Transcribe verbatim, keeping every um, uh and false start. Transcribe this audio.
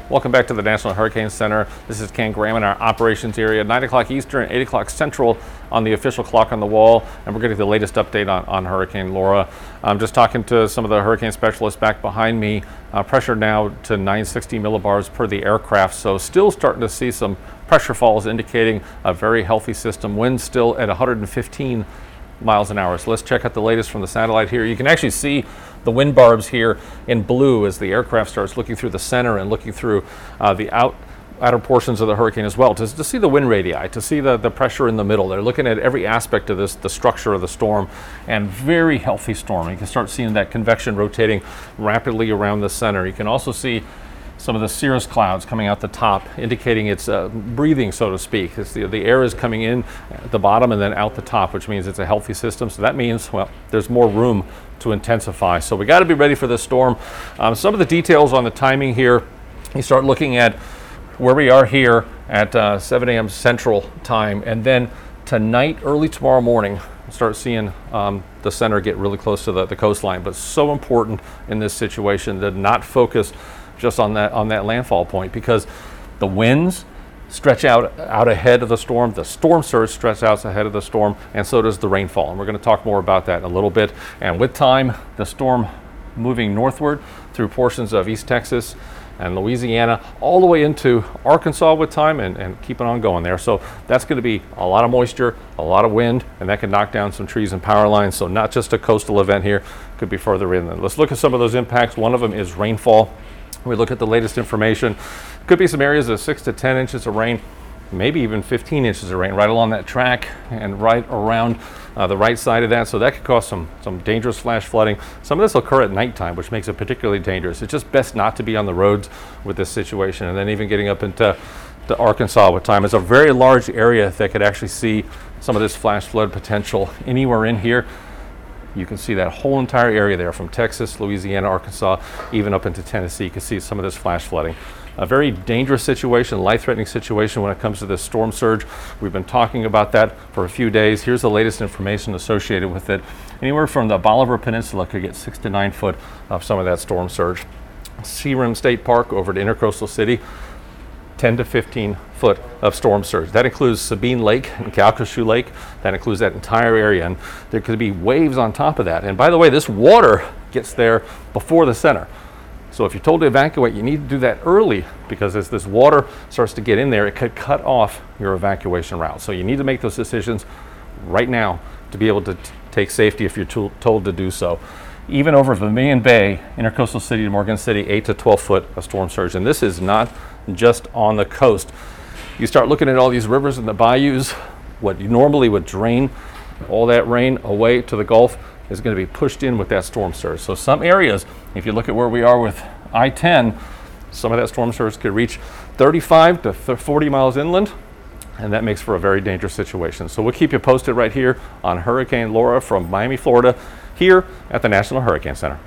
Welcome back to the National Hurricane Center. This is Ken Graham in our operations area, nine o'clock Eastern, eight o'clock Central on the official clock on the wall, and we're getting the latest update on, on Hurricane Laura. I'm just talking to some of the hurricane specialists back behind me. Uh, pressure now to nine sixty millibars per the aircraft, so still starting to see some pressure falls indicating a very healthy system. Winds still at one hundred fifteen miles an hour. So let's check out the latest from the satellite here. You can actually see the wind barbs here in blue as the aircraft starts looking through the center and looking through uh, the out, outer portions of the hurricane as well to, to see the wind radii, to see the, the pressure in the middle. They're looking at every aspect of this, the structure of the storm, and very healthy storm. You can start seeing that convection rotating rapidly around the center. You can also see some of the cirrus clouds coming out the top, indicating it's uh, breathing, so to speak. It's the, the air is coming in at the bottom and then out the top, which means it's a healthy system. So that means, well, there's more room to intensify. So we got to be ready for this storm. Um, some of the details on the timing here, you start looking at where we are here at uh, seven a.m. Central Time, and then tonight, early tomorrow morning, start seeing um, the center get really close to the, the coastline. But so important in this situation to not focus just on that on that landfall point, because the winds stretch out out ahead of the storm, the storm surge stretches out ahead of the storm, and so does the rainfall. And we're going to talk more about that in a little bit. And with time, the storm moving northward through portions of East Texas and Louisiana, all the way into Arkansas with time, and, and keeping on going there. So that's going to be a lot of moisture, a lot of wind, and that can knock down some trees and power lines. So not just a coastal event here, could be further in. Let's look at some of those impacts. One of them is rainfall. We look at the latest information. Could be some areas of six to ten inches of rain, maybe even fifteen inches of rain right along that track and right around uh, the right side of that. So that could cause some, some dangerous flash flooding. Some of this will occur at nighttime, which makes it particularly dangerous. It's just best not to be on the roads with this situation. And then even getting up into to Arkansas with time. It's a very large area that could actually see some of this flash flood potential anywhere in here. You can see that whole entire area there from Texas, Louisiana, Arkansas, even up into Tennessee. You can see some of this flash flooding. A very dangerous situation, life-threatening situation when it comes to this storm surge. We've been talking about that for a few days. Here's the latest information associated with it. Anywhere from the Bolivar Peninsula could get six to nine foot of some of that storm surge. Searim State Park over to Intercoastal City, ten to fifteen foot of storm surge. That includes Sabine Lake and Calcasieu Lake. That includes that entire area, and there could be waves on top of that. And by the way, this water gets there before the center. So if you're told to evacuate, you need to do that early, because as this water starts to get in there, it could cut off your evacuation route. So you need to make those decisions right now to be able to t- take safety if you're to- told to do so. Even over Vermilion Bay, Intercoastal City to Morgan City, eight to twelve foot of storm surge. And this is not just on the coast. You start looking at all these rivers and the bayous, what you normally would drain all that rain away to the Gulf is going to be pushed in with that storm surge. So some areas, if you look at where we are with I ten, some of that storm surge could reach thirty-five to forty miles inland, and that makes for a very dangerous situation. So we'll keep you posted right here on Hurricane Laura from Miami, Florida, here at the National Hurricane Center.